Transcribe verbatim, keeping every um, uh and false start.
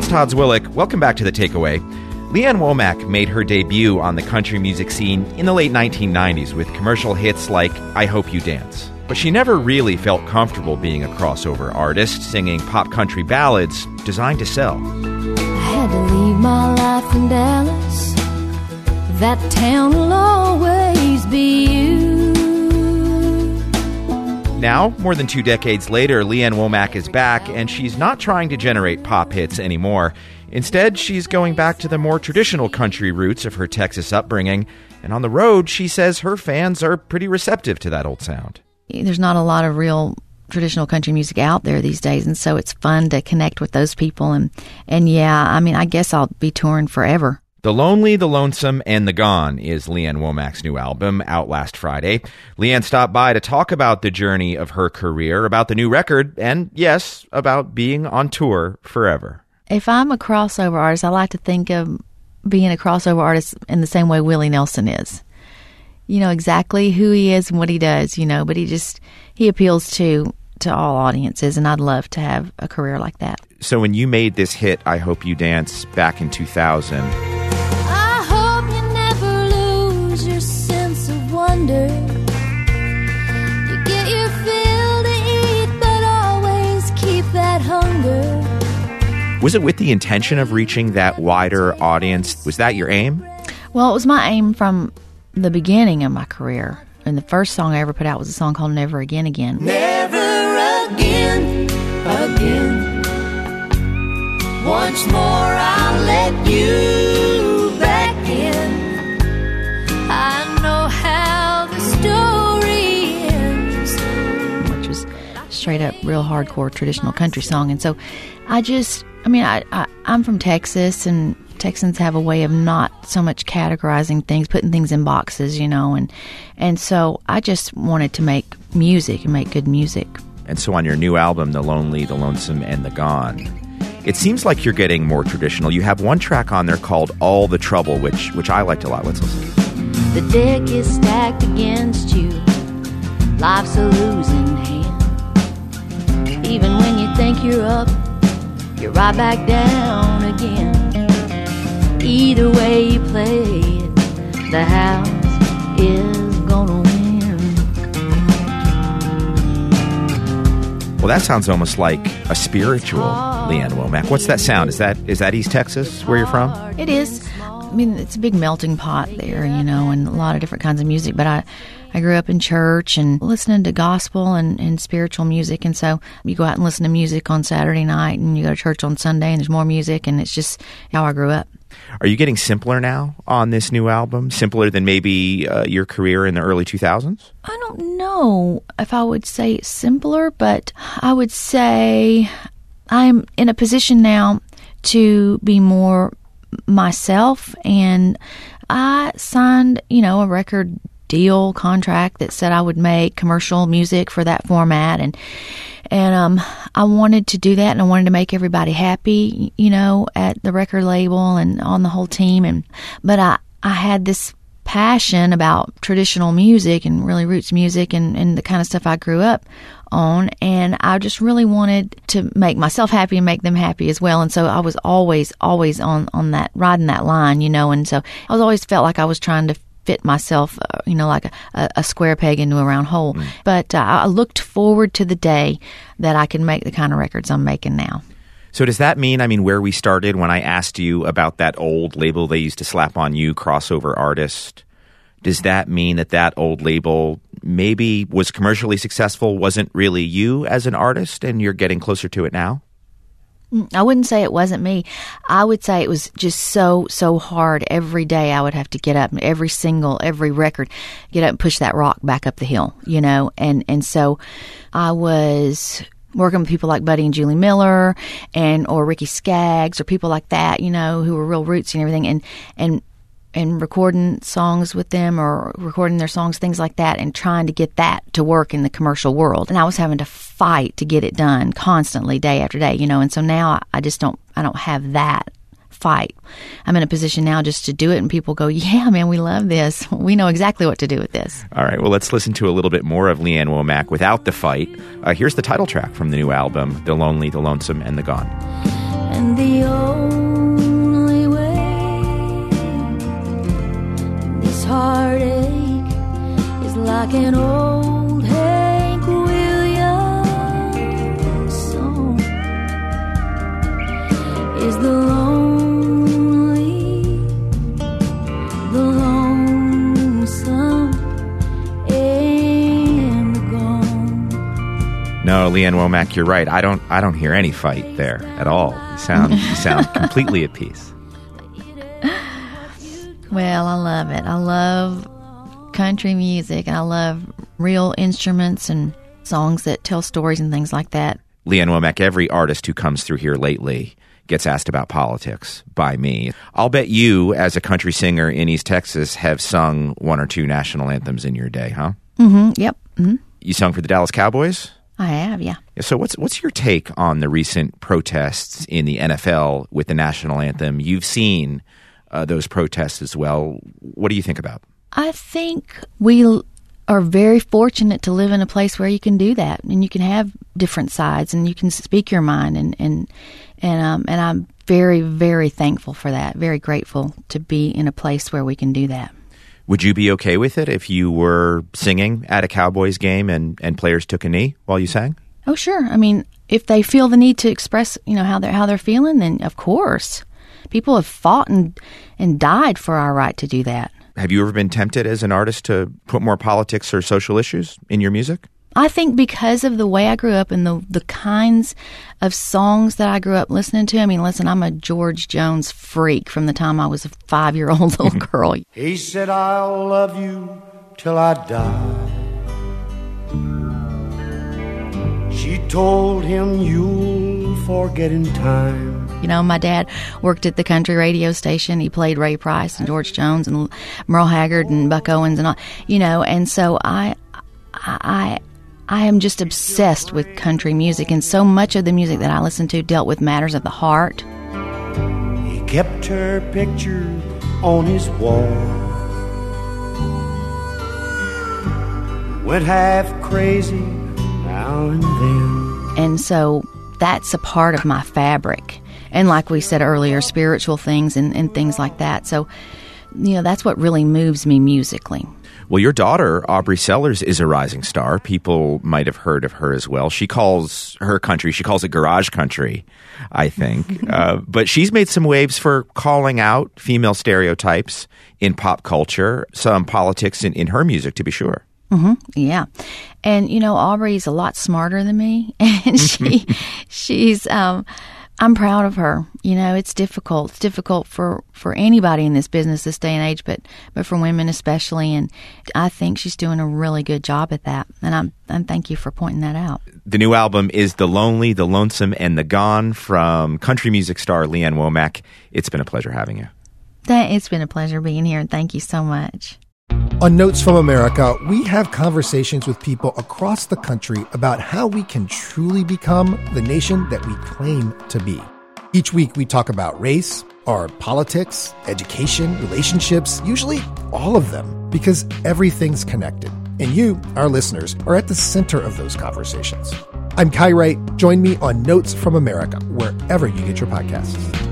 it's Todd Zwillich. Welcome back to The Takeaway. Lee Ann Womack made her debut on the country music scene in the late nineteen nineties with commercial hits like I Hope You Dance. But she never really felt comfortable being a crossover artist, singing pop country ballads designed to sell. I had to leave my life in Dallas. That town will always be you. Now, more than two decades later, Lee Ann Womack is back, and she's not trying to generate pop hits anymore. Instead, she's going back to the more traditional country roots of her Texas upbringing. And on the road, she says her fans are pretty receptive to that old sound. There's not a lot of real traditional country music out there these days, and so it's fun to connect with those people. And, and yeah, I mean, I guess I'll be touring forever. The Lonely, the Lonesome, and the Gone is Lee Ann Womack's new album, out last Friday. Lee Ann stopped by to talk about the journey of her career, about the new record, and yes, about being on tour forever. If I'm a crossover artist, I like to think of being a crossover artist in the same way Willie Nelson is. You know exactly who he is and what he does, you know, but he just, he appeals to to all audiences, and I'd love to have a career like that. So when you made this hit, I Hope You Dance, back in two thousand... I hope you never lose your sense of wonder. You get your fill to eat, but always keep that hunger. Was it with the intention of reaching that wider audience? Was that your aim? Well, it was my aim from the beginning of my career. And the first song I ever put out was a song called Never Again Again. Never again, again. Once more I'll let you back in. I know how the story ends. Which was straight up real hardcore traditional country song. And so I just, I mean, I, I, I'm from Texas, and Texans have a way of not so much categorizing things, putting things in boxes, you know, and and so I just wanted to make music and make good music. And so on your new album, The Lonely, the Lonesome, and the Gone, it seems like you're getting more traditional. You have one track on there called All the Trouble, which which I liked a lot. Let's listen. The deck is stacked against you. Life's a losing hand. Even when you think you're up, you're right back down again. Either way you play it, the house is gonna win. Well, that sounds almost like a spiritual Lee Ann Womack. What's that sound? Is that is that East Texas, where you're from? It is. I mean, it's a big melting pot there, you know, and a lot of different kinds of music. But I, I grew up in church and listening to gospel and, and spiritual music. And so you go out and listen to music on Saturday night, and you go to church on Sunday, and there's more music. And it's just how I grew up. Are you getting simpler now on this new album? Simpler than maybe uh, your career in the early two thousands? I don't know if I would say it's simpler, but I would say I'm in a position now to be more myself. And I signed, you know, a record deal contract that said I would make commercial music for that format, and and um I wanted to do that, and I wanted to make everybody happy, you know, at the record label and on the whole team. And but I I had this passion about traditional music and really roots music and, and the kind of stuff I grew up on, and I just really wanted to make myself happy and make them happy as well. And so I was always always on on that, riding that line, you know. And so I was always felt like I was trying to fit myself, uh, you know, like a, a square peg into a round hole. Mm. But uh, I looked forward to the day that I can make the kind of records I'm making now. So does that mean, I mean, where we started when I asked you about that old label they used to slap on you, crossover artist, does that mean that that old label maybe was commercially successful, wasn't really you as an artist, and you're getting closer to it now? I wouldn't say it wasn't me. I would say it was just so, so hard. Every day I would have to get up, and every single, every record, get up and push that rock back up the hill, you know. And, and so I was working with people like Buddy and Julie Miller and or Ricky Skaggs or people like that, you know, who were real rootsy and everything, and, and and recording songs with them or recording their songs, things like that, and trying to get that to work in the commercial world. And I was having to fight to get it done constantly, day after day, you know. And so now I just don't, I don't have that fight. I'm in a position now just to do it, and people go, yeah, man, we love this. We know exactly what to do with this. All right, well, let's listen to a little bit more of Lee Ann Womack without the fight. Uh, here's the title track from the new album, The Lonely, the Lonesome, and the Gone. And the the only way. This heartache is like an old Hank Williams song. Is the lonely, the lonesome, and the gone. No, Lee Ann Womack, you're right. I don't I don't hear any fight there at all. You sound you sound completely at peace. Well, I love it. I love country music, and I love real instruments and songs that tell stories and things like that. Lee Ann Womack, every artist who comes through here lately gets asked about politics by me. I'll bet you, as a country singer in East Texas, have sung one or two national anthems in your day, huh? Mm-hmm. Yep. Mm-hmm. You sung for the Dallas Cowboys? I have, yeah. So what's what's your take on the recent protests in the N F L with the national anthem? You've seen uh, those protests as well. What do you think about? I think we are very fortunate to live in a place where you can do that, and you can have different sides, and you can speak your mind, and and and um and I'm very, very thankful for that. Very grateful to be in a place where we can do that. Would you be okay with it if you were singing at a Cowboys game and, and players took a knee while you sang? Oh, sure. I mean, if they feel the need to express, you know, how they're how they're feeling, then of course, people have fought and and died for our right to do that. Have you ever been tempted as an artist to put more politics or social issues in your music? I think because of the way I grew up and the the kinds of songs that I grew up listening to. I mean, listen, I'm a George Jones freak from the time I was a five-year-old little girl. He said, I'll love you till I die. She told him you'll forget in time. You know, my dad worked at the country radio station. He played Ray Price and George Jones and Merle Haggard and Buck Owens and all, you know, and so I, I, I am just obsessed with country music, and so much of the music that I listen to dealt with matters of the heart. He kept her picture on his wall, went half crazy now and then. And so that's a part of my fabric. And like we said earlier, spiritual things and, and things like that. So, you know, that's what really moves me musically. Well, your daughter, Aubrey Sellers, is a rising star. People might have heard of her as well. She calls her country, she calls it garage country, I think. uh, but she's made some waves for calling out female stereotypes in pop culture, some politics in, in her music, to be sure. Mm-hmm. Yeah. And, you know, Aubrey's a lot smarter than me. And she, she's, um, I'm proud of her. You know, it's difficult. It's difficult for, for anybody in this business this day and age, but, but for women especially. And I think she's doing a really good job at that. And I'm, and thank you for pointing that out. The new album is The Lonely, The Lonesome, and The Gone from country music star Lee Ann Womack. It's been a pleasure having you. That, it's been a pleasure being here, and thank you so much. On Notes from America, we have conversations with people across the country about how we can truly become the nation that we claim to be. Each week, we talk about race, our politics, education, relationships, usually all of them, because everything's connected. And you, our listeners, are at the center of those conversations. I'm Kai Wright. Join me on Notes from America, wherever you get your podcasts.